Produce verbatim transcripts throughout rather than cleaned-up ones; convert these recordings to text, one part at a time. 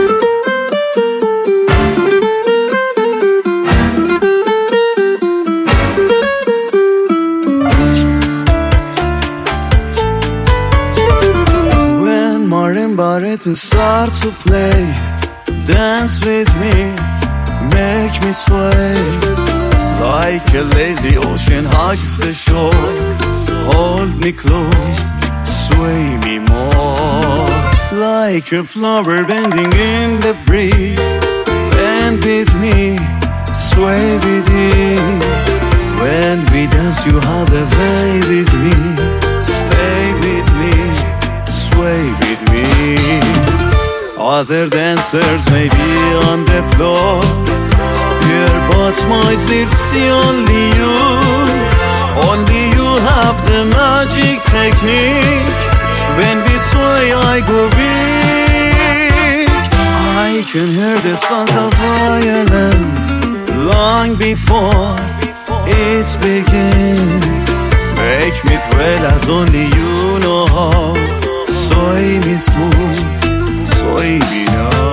Let me start to play. Dance with me, make me sway. Like a lazy ocean hugs the shore. Hold me close, sway me more. Like a flower bending in the breeze. Bend with me, sway with ease. When we dance you have a way with me. Stay with me, sway with me. Other dancers may be on the floor, dear, but my will see only you. Only you have the magic technique. When we sway I go weak. I can hear the sounds of violence long before it begins. Make me thrill as only you know how. Sway me smooth, sway me now.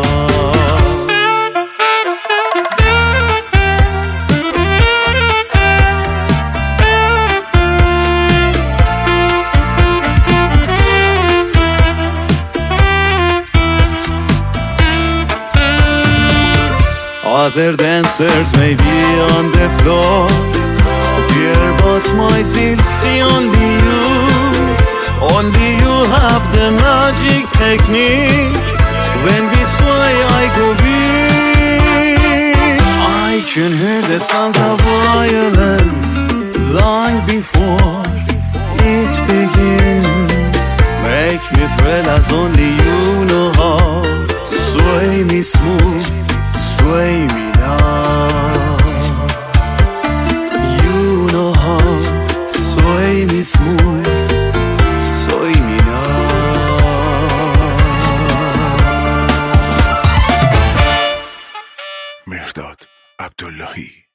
Other dancers may be on the floor, dear, but my will see only you. Only you have the magic technique. When we sway I go weak. I can hear the sounds of violence long before it begins. Make me thrill as only you know how. Sway me smooth, sway me now. You know how. Sway me smooth, sway me now. مهرداد عبداللهی